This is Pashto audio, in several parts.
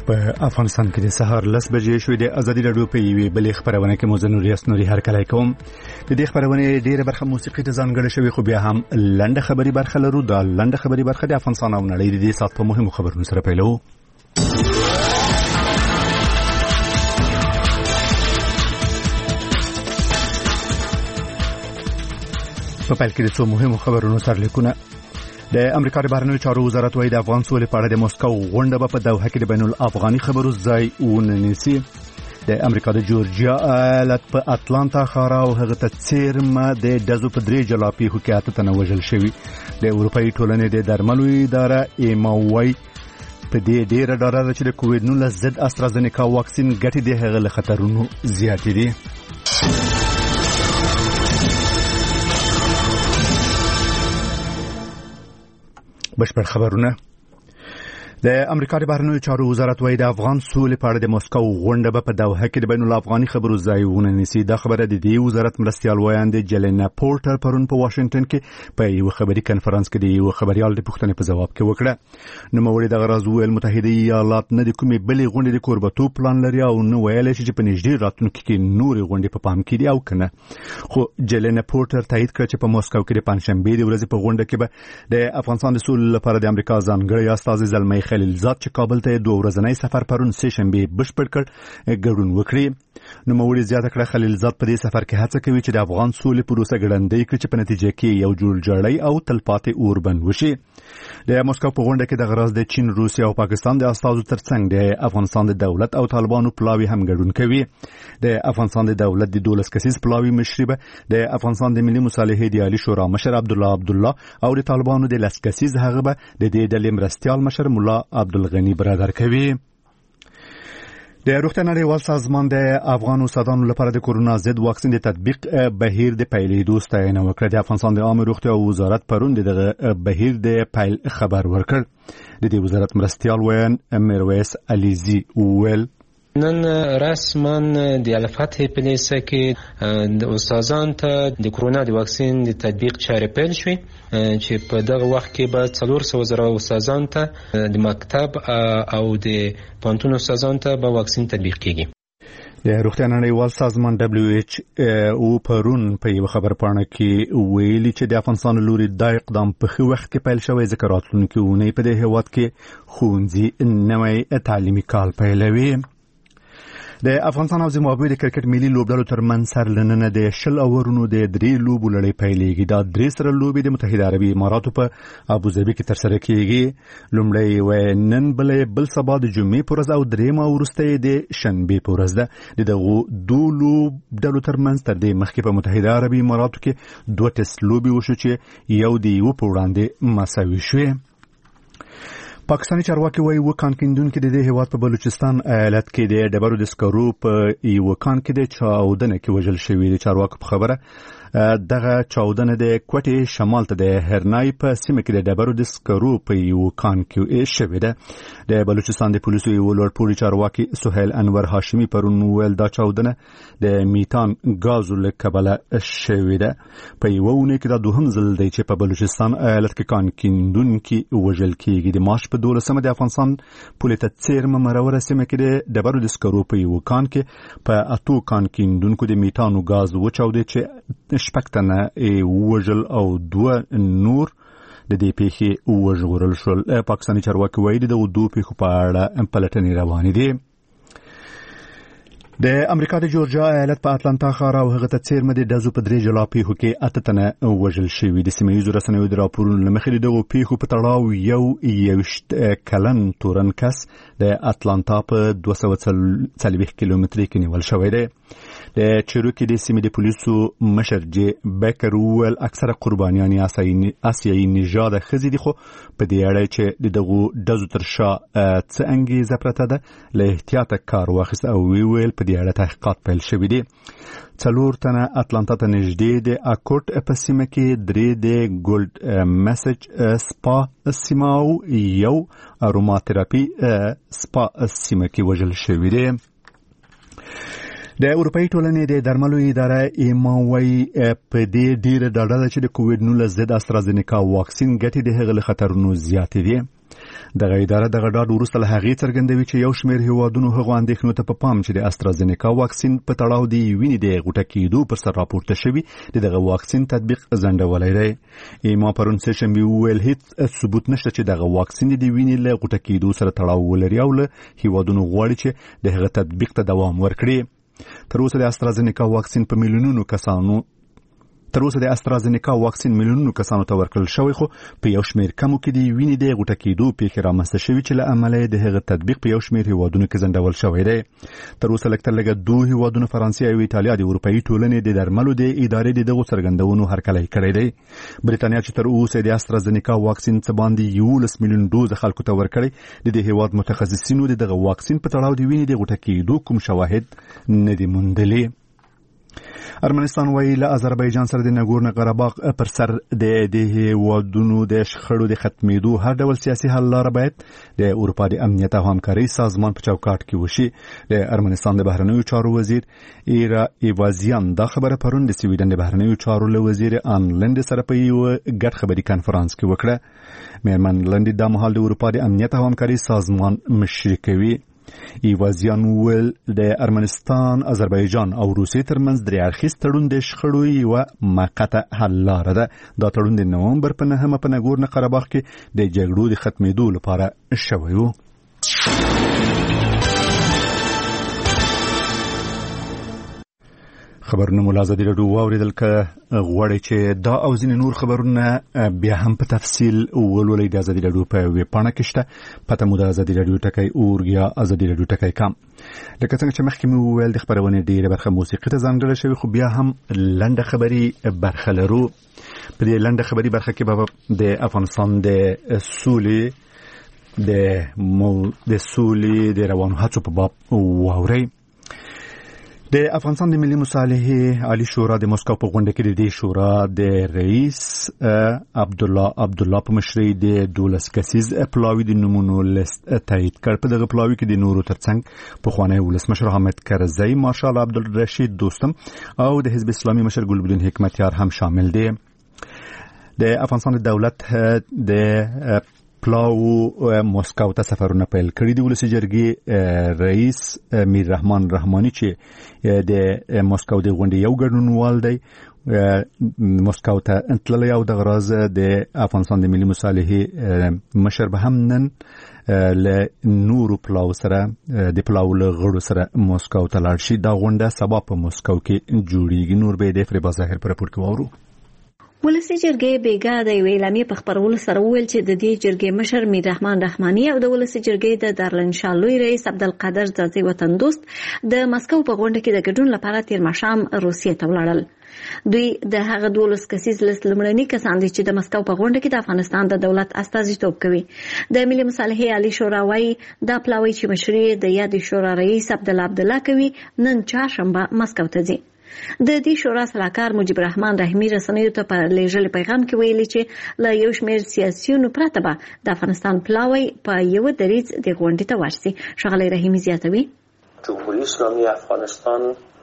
په افغانستان کې د سهار 10 بجې شوې د ازادي راډیو په یوې بلې خبرونه کې مزنوري اسنوري هرکلی کوم. د دې خبرونه ډیره برخه موسیقي ته ځانګړې شوې، خو بیا هم لنډه خبري برخه لرو. دا لنډه خبري برخه د افغانستان او نړۍ د دې سات په مهمو خبرونو سره پیلو. په پیل کې د څو مهمو خبرونو سرلیکونه. د امریکا د بهرنیو چارو وزارت وايي د افغان سولې په اړه د مسکو غونډه به په دوحه کې د بین الافغاني خبرو ځای ونیسي. د امریکا د جورجیا ایالت په اتلانتا ښار او هغه ته څیرمه د ډزو په 3 جلا پیښو کې 8 تنه وژل شوي. د اروپایي ټولنې د درملو اداره ایما وايي په دې ډیره ډاډه ده چې د کووډ 19 ضد استرازینیکا واکسین ګټې د هغه له خطرونو زیاتې دي. بشپړ خبرونه. د امریکا د بهرنیو چارو وزارت وايي د افغان سولې په اړه د مسکو غونډه به په دوحه کې د بین الافغاني خبرو ځای ونیسي. دا خبره د دې وزارت مرستیال وایاند جلینا پورټر پرون په واشنگټن کې په یو خبري کانفرنس کې د یو خبريال د پوښتنې په جواب کې وکړه. نو موري د غراز ویل متحده ایالات نه د کومې بلې غونډې د کوربتو پلان لري او نو ویل چې په نږدې راتلونکي کې نورې غونډې په پام کې دي او کنه. خو جلینا پورټر تایید کړ چې په مسکو کې د پنځشنبه د ورځې په غونډه کې به د افغانستان د سولې لپاره د امریکا ځانګړی استازي زلمی خلیلزاد چې کابل ته 2 ورځنی سفر پرون سه شنبه بشپړ کړ ګډون وکړي. نو موري زیاته کړه خلیلزاد په دې سفر کې هڅه کوي چې د افغان سولې پروسه ګړندۍ کړي چې په نتیجه کې یو جوړجاړی او تلپاتې اوربند وشي. د مسکو په غونډه کې د غراز د چین، روسیا او پاکستان د استازو ترڅنګ د افغانستان د دولت او طالبانو پلاوی هم ګډون کوي. د افغانستان د دولت د 12 کسیز پلاوی مشربه د افغانستان د ملي مصالحې د عالی شورا مشر عبدالله او د طالبانو د 10 کسیز هغه به د دې ډلې مرستيال مشر مولا عبدالغنی برادر کوي. د روغتیا نړیوال سازمان د افغان استادانو لپاره د کورونا ضد واکسین د تطبیق بهیر د پیلېدو ستاینه وکړه. د افغانستان د عامه روغتیا وزارت پرون د بهیر د پیل خبر ورکړ. د دې وزارت مرستیال وین میرویس علیزی ویل نن رسما د الفتح پلیسه کې د استادانو ته د کورونا د واکسین د تطبیق چارې پیل شوې چې په دغه وخت کې به 400,000 استادانو ته د مکتب او د پوهنتون استادانو ته به واکسین تطبیق کیږي. د روغتیا نړیوال سازمان WHO پرون په یو خبر پاڼه کې ویلي چې د افغانستان لوري د اقدام په خو وخت کې پیل شوی ذکر راتلونکي ونې په دې هواد کې ښوونځي نوې تعلیمي کال پیلوي. د افغانستان او زیمبابوې د کرکټ ملي لوبډلو ترمنځ سرلننه د 10 اورونو د 3 لوبو لړۍ پیلېږي. دا 3 سره لوبې د متحده عربي اماراتو په ابوظبي کې ترسره کیږي. لومړی و نن بل سبا د جمعې پر ورځ او درېمه ورسته د شنبه پر ورځ ده. دغه 2 لوبډلو ترمنځ تر دې مخکې په متحده عربي اماراتو کې 2 ټیسټ لوبې وشو چې یو دی یو په وړاندې مساوي شوې. پاکستاني چارواکي وايي وکان کیندونکو د دې هیواد په بلوچستان ایالت کې د ډبرو د سکرو په یو کان کې د چاودنه کې وژل شوی. د چارواکو په خبره دغه چاودنه د کوټې شمال ته د هرنای په سیمه کې د ډبرو د سکرو په یو کان کې شوی ده. د بلوچستان د پولیسو یو لوړپوړي چارواکي سهیل انور هاشمي پرون ویل دا چاودنه د میتان غازو له کبله شوی ده. په یو ونه کې دا دوهم ځل دی چې په بلوچستان ایالت کې کان کیندونکو وژل کیږي. د مارچ په 12 د افغانستان پولیسو څیرمه مروره سیمه کې د ډبرو د سکرو په یو کان کې په 8 کان کیندونکو د میتان غاز وچاودي چې شپږتنه وژل او 2 نور د دې پیښې وژغورل شول. پاکستاني چارواکي وایي د 2 پیښو په اړه پلټنې روانې دي. د امریکا د جورجیا ایالت په اتلانتا ښار او هغه ته څیرمه د ډزو په 3 جلا پیښو کې 8 تنه وژل شوي. د سیمه‌ییزو رسنیو د راپورونو له مخې دغه پیښو په تړاو یو کلن تورن کس د اتلانتا په 240 کیلومتري کې نیول شوی دی. د چیروکی د سیمې د پولیسو مشر جی بیکر ویل اکثره قربانیان آسیایي نژاد ښځې دي، خو په دې اړه چې دغه ډزو تر شا څه انګیزه پرته ده له احتیاطه کار واخیست او ویل په دې اړه تحقیقات پیل شوي دي. 4 تنه اتلانتا ته نږدې د اکورټ په سیمه کې 3 د ګولډ میسج سپا سیمه او یو اروما تراپي سپا سیمه کې وژل شوي دي. د اروپایي ټولنې د درملو اداره ایما وايي په دې ډیره ډاډه ده چې د کووډ 19 ضد استرازینیکا واکسین ګټې د هغه خطرونو زیاتې دي. دغه اداره دغه ډاډ وروسته له هغې څرګندوي چې یو شمېر هیوادونو هغو اندېښنو ته په پام چې د استرازینیکا واکسین په تړاو د وینې د غوټه کېدو پر سر راپورته شوي دغه واکسین تطبیق ځنډولی دی. ایما پرون سهشنبه وویل هیڅ ثبوت نشته چې دغه واکسین د وینې له غوټه کېدو سره تړاو ولري او له هیوادونو غواړي چې د هغه تطبیق ته دوام ورکړي. تر اوسه د استرازینیکا واکسین میلیونونو کسانو ته ورکړل شوی، خو په یو شمېر کمو کې د وینې د غوټه کېدو پیښې رامنځته شوي چې له امله د هغه تطبیق په یو شمېر هیوادونو کې ځنډول شوی دی. تر اوسه لږ تر لږه 2 هیوادونو فرانسې او ایټالیا د اروپایي ټولنې د درملو د ادارې د دغو څرګندونو هرکلی کړی دی. بریتانیا چې تر اوسه د استرازینیکا واکسین څخه باندې 11 میلیون ډوز خلکو ته ورکړي، د دې هیواد متخصصینو دغه واکسین په تړاو د وینې د غوټه کېدو کوم شواهد نه دي موندلي. ارمنستان وایي له آذربایجان سره د ناګورنو قرهباغ پر سر د هیوادونو د شخړو د ختمېدو هر ډول سیاسي حل لاره باید د اروپا د امنیت او همکارۍ سازمان په چوکاټ کې وشي. د ارمنستان د بهرنیو چارو وزیر ایرا ایوازیان دا خبره پرون د سویډن د بهرنیو چارو له وزیر آن لند سره په یو ګډ خبري کانفرنس کې وکړه. میرمن لند د مهال د اروپا د امنیت او همکارۍ سازمان مشري کوي. ایوازیان وویل د ارمنستان، آذربایجان او روسیې ترمنځ درې اړخیز تړون د شخړو یوه موقته حل لاره ده. دا تړون د نومبر په 9 په ناګورنو قرهباغ کې د جګړو د ختمېدو لپاره شوی و. خبرونه مو لازم دي واوریدل که غواړئ چې دا او ځینې نور خبرونه بیا هم په تفصیل ولولئ. د ازادي راډیو په ویب پاڼه کې شته، پته مو د ازادي راډیو ټکی اور یا ازادي راډیو ټکی کام. لکه څنګه چې مخکې مو وویل د خبرونې ډېره برخه موسیقي ته ځانګړې شوې، خو بیا هم لنډه خبري برخه لرو. په دې لنډه خبري برخه کې به د افغانستان د سولې د روانو هڅو په باب واورئ. د افغانستان د ملي مصالحې عالی شورا د مسکو په غونډه کې د دې شورا د رئیس عبدالله په مشرۍ د 12 کسیز پلاوي د نمونو لیست تایید کړ. په دغه پلاوي کې د نورو ترڅنګ پخوانی ولسمشر حامد کرزی، مارشال عبدالرشید دوستم او د حزب اسلامي مشر ګلبدین حکمتیار هم شامل دي. د افغانستان دولت د پلاو مسکو ته سفرونه پیل کړي دي. ولسي جرګې رئیس میر رحمان رحماني چې د مسکو د غونډې یو ګډونوال دی مسکو ته تللی او د غراز د افغانستان د ملي مصالحې مشر به هم نن له نورو پلاو سره د پلاو له غړو سره مسکو ته لاړ شي. دا غونډه سبا په مسکو کې جوړیږي. نور به د فریبا ظاهر پر راپور کې واورو. ولسي جرګې بیګا د یوې اعلامیې په خپرولو سره وویل چې د دې جرګې مشر میر رحمان رحماني او د ولسي جرګې د دارالانشا لوی رئیس عبدالقادر ځاځي وطن دوست د مسکو په غونډه کې د ګډون لپاره تیر ماښام روسیې ته ولاړل. دوی د هغه 12 کسیز لیست لمړني کسان دي چې د مسکو په غونډه کې د افغانستان د دولت استازیتوب کوي. د ملي مصالحې عالی شورا وايي دا پلاوی چې مشري د یاد شورا رئیس عبدالله کوي نن چهارشنبه مسکو ته ځي. د دې شورا سلاکار مجيب الرحمن رحیمي رسنیو ته په لیږل پیغام کې ویلي چې له یو شمېر سیاسيونو پرته به د افغانستان پلاوی په یو دریځ د غونډې ته ورسي. ښاغلی رحیمي زیاتوي جمهوریت اسلامی افغانستان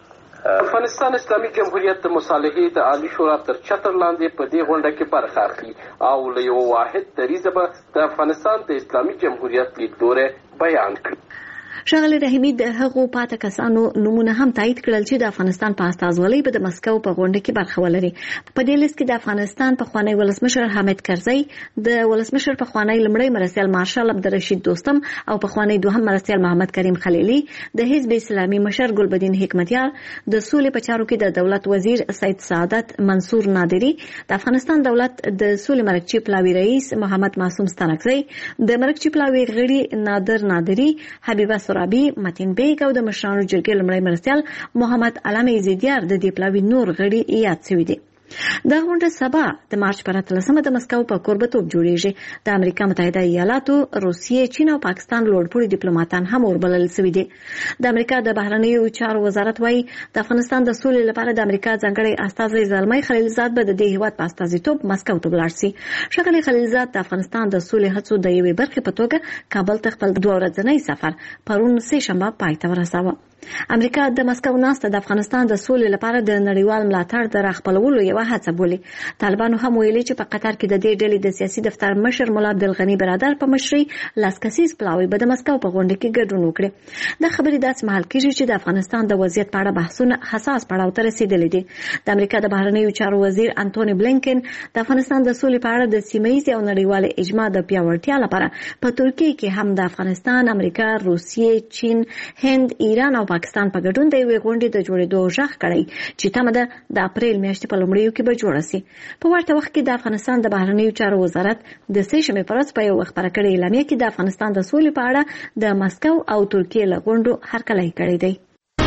اسلامي جمهوریت د مصالحې د عالی شورا تر چتر لاندې په دې غونډه کې برخه اخلي او له یو واحد دریځه به د افغانستان د اسلامي جمهوریت لیدلوری بیان کړي. ښاغلی رحیمي د هغو پاته کسانو نومونه هم تایید کړل چې د افغانستان په استازولۍ به د مسکو په غونډه کې برخه ولري. په دې لیست کې د افغانستان پخوانی ولسمشر حامد کرزی، د ولسمشر پخوانی لمړی مرستیال مارشال عبدالرشید دوستم او پخوانی دوهم مرستیال محمد کریم خلیلی، د حزب اسلامي مشر ګلبدین حکمتیار، د سولې په چارو کې د دولت وزیر سید سعادت منصور نادری، د افغانستان دولت د سولې مرکچی پلاوی رئیس محمد معصوم ستانکزی، د مرکچی پلاوی غړي نادر نادری، حبیبه سرابی، متین بیگ او د مشرانو جرګې لمړی مرستیال محمد علامه زیدیار د دې پلاوی نور غړي یاد شوي دي. دا غونډه سبا د مارچ پر 13 د مسکو په کوربتوب جوړیږي. د امریکا متحده ایالاتو، روسیې، چین او پاکستان لوړپوړي ډیپلوماټان هم وربلل شوي دي. د امریکا د بهرنیو چارو وزارت وايي د افغانستان د سولې لپاره د امریکا ځانګړی استازی زلمي خلیلزاد به د دې هیواد په استازیتوب مسکو ته ولاړ شي. ښاغلی خلیلزاد د افغانستان د سولې هڅو د یوې برخې په توګه کابل ته خپل 2 ورځنی سفر پرون سه شنبه پای ته ورساوه. امریکا د مسکو ناسته د افغانستان د سولې لپاره د نړیوال ملاتړ د راخپلولو یو هڅه بولي. طالبانو هم ویلي چې په قطر کې د دې ډلې د سیاسي دفتر مشر مولا عبدالغني برادر په مشرۍ لاسکسیز پلاوی به د مسکو په غونډه کې ګډون وکړي. د خبرې داس مهال کېږي چې د افغانستان د وضعیت په اړه بحثونه حساس پړاو ته رسیدلي دي. د امریکا د بهرنیو چارو وزیر انټونی بلینکن د افغانستان د سولې په اړه د سیمه‌ییز او نړیوال اجماع د پیاوړتیا لپاره په ترکیه کې هم د افغانستان، امریکا، روسیې، چین، هند، ایران او پاکستان په ګډون د یوې غونډې د جوړېدو ژغ کړی چې تمه ده د اپریل میاشتې په لومړیو کې به جوړه شي. په ورته وخت کې د افغانستان د بهرنیو چارو وزارت د سه‌شنبې په ورځ په یو خبره کړې اعلامیه کې د افغانستان د سولې په اړه د مسکو او ترکیه له غونډو هرکلی کړی دی.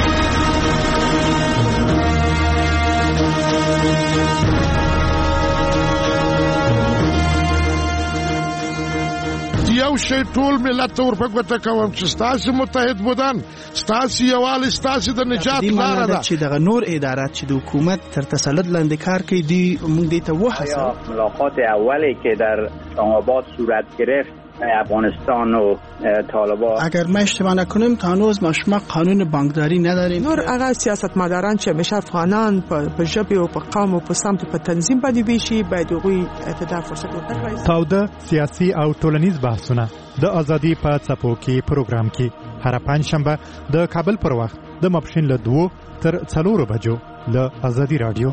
یو شی ټول ملت ته ورپګوته کوم چې ستاسو متحد بودن، ستاسو یووالی، ستاسو د نجات لاره ده. چې دغه نور ادارات چې د حکومت تر تسلط لاندې کار کوي دی موږ دې ته وهڅوو. ملاقات اولی که در اسلام‌آباد صورت گرفت افغانستان و طالبان، اگر ما اشتباه نکنیم تا هنوز ما شما قانون بانکداری نداریم. نور هغه سیاستمداران چې همیشه افغانان په ژبه او په قوم او په سمت په تنظیم باندې ویشي باید هغوی ته فرصت ورکړي. تاوده سیاسي او ټولنیز بحثونه د ازادي په څپو کې پروګرام کې هر پنځشنبه د کابل پر وخت د ماپښین له 2 تر 4 بجو له ازادي رادیو.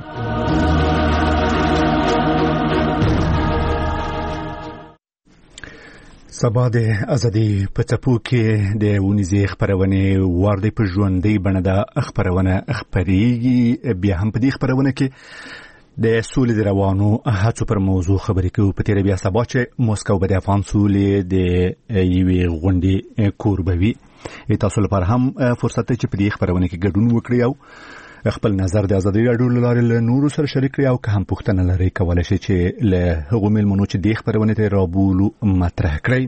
سبا د ازادي په څپو کې د ونیزې خبرونه وردی په ژوندۍ بڼه د خبرونه خبريږي. بیا هم په دې خبرونه کې د سولې د روانو هڅو پر موضوع خبرې کوو. په تیر بیا سبا چې موسکو به د افغان سولې د یوې غونډې کوربوي. تاسو لپاره هم فرصت دی چې په دې خبرونه کې ګډون وکړئ او خپل نظر د ازادي راډیو لاره له نورو سره شریک کړئ او که هم پوښتنه لرئ کولای شئ چې له هغو میلمنو چې دې خبرونه ته رابولو مطرح کړئ.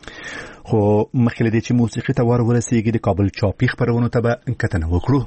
خو مخکې له دې چې موسیقي ته ورسیږي د کابل چاپي خبرونو ته به کتنه وکړو.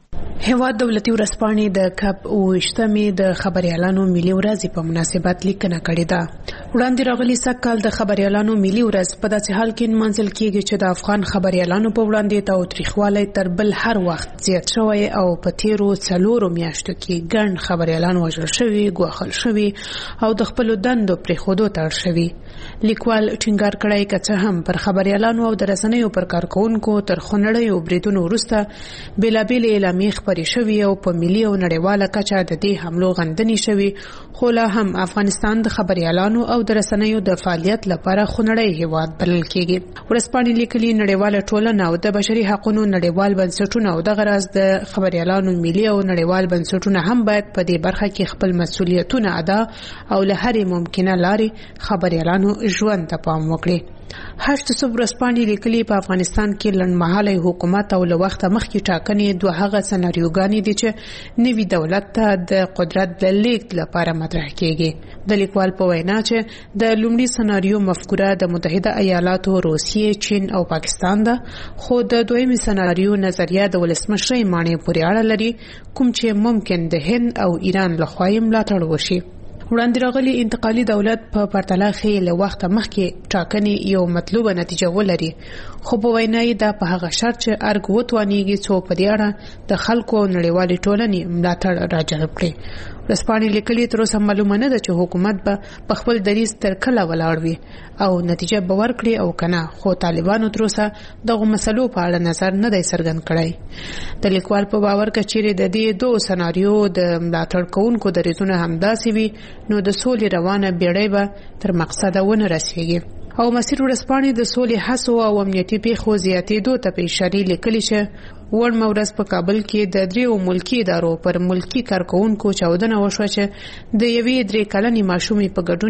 هیواد دولتي ورځپاڼې د کپ 28مې د خبريالانو ملي ورځ په مناسبت لیکنه کړې ده. وړاندې راغلي سکهال د خبريالانو ملي ورځ په داسې حال کې منځل کېږي چې د افغان خبريالانو په وړاندې تاوتریخوالی تر بل هر وخت زیات شوی او په تیرو 4 میاشتو کې ګڼ خبريالان وژل شوي، ګواښل شوي او د خپلو دندو پرېښودو ته اړ شوي. لیکوال ټینګار کړی که څه هم پر خبريالانو او د رسنیو پر کارکوونکو تر خونړیو بریدونو وروسته بېلابېلې اعلامیې خپرې شوي او په ملي او نړیواله کچه د دې حملو غندنې شوي، خو لا هم افغانستان د خبريالانو او د رسنیو د فعالیت لپاره خونړی هیواد بلل کېږي. ورځپاڼې لیکلي نړیواله ټولنه او د بشري حقوقو نړیوال بنسټونه او دغه راز د خبريالانو ملي او نړیوال بنسټونه هم باید په دې برخه کې خپل مسؤلیتونه ادا او له هرې ممکنه لارې خبريالانو ژوند ته پام وکړي. هشت صبح ورځپاڼې لیکلي په افغانستان کې لنډمهاله حکومت او له وخته مخکې ټاکنې دوه هغه سناریوګانې دي چې نوي دولت ته د قدرت د لیږد لپاره مطرح کېږي. د لیکوال په وینا چې د لومړي سناریو مفکوره د متحده ایالاتو، روسیې، چین او پاکستان ده، خو د دویمي سناریو نظریه د ولسمشرۍ ماڼۍ پورې اړه لري، کوم چې ممکن د هند او ایران لخوا یې ملاتړ وشي. وړاندې راغلي انتقالي دولت په پرتله کې له وخته مخکې ټاکنې یو مطلوبه نتیجه ولري، خو په وینا یې دا په هغه شرط چې ارګ وتوانیږي څو په دې اړه د خلکو او نړیوالې ټولنې ملاتړ راجلب کړي. ورځپاڼې لیکلي تر اوسه معلومه نه ده چې حکومت به په خپل دریځ تر کله ولاړ وي او نتیجه به ورکړي او کنه، خو طالبانو تر اوسه دغه مسلو په اړه نظر نه دی څرګند کړی. د لیکوال په باور که چیرې د دې دوه سناریو د ملاتړ کوونکو دریځونه همداسې وي نو د سولې روانه بیړۍ به تر مقصده ونه رسیږي. او مسیر ورځپاڼې د سولې هڅو او امنیتي پیښو زیاتېدو ته په اشاره لیکلي چې وړمه ورځ په کابل کې د 3 ملکي ادارو پر ملکي کارکوونکو چاودنه وشوه چې د یوې 3 کلنې ماشومې په ګډون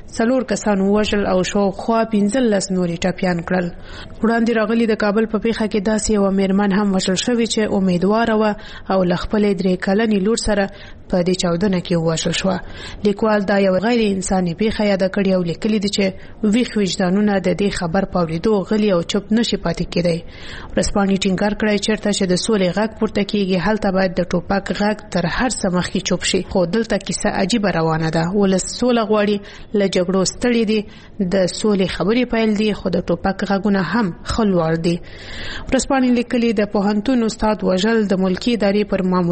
4 کسان ووژل او شاوخوا 15 نورې ټپیان کړل. وړاندې راغلي د کابل په پیښه کې داسې یوه میرمن هم وژل شوې چې امیدواره وه او له خپلې 3 کلنې لور سره په دې چاودنه کې ووژل شوه. لیکوال دا یو غیر انساني پیښه یاده کړې او لیکلي دي چې ویښ وجدانونه د دې خبر په اورېدو غلي او چوپ نشي پاتې کېدی. ورځپاڼې ټینګار کړی چې چیرته چې د سولې غږ پورته کیږي هلته باید د ټوپک غږ تر هر څه مخکې چوپ شي. خو دلته کیسه عجیبه روانه ده. ولس سوله غواړي، له جګړو ستړي دي، د سولې خبرې پیل دي، خو د ټوپک غږونه هم خلوړ دي. ورځپاڼې لیکلي د پوهنتون استاد وژل د ملکی ادارې پر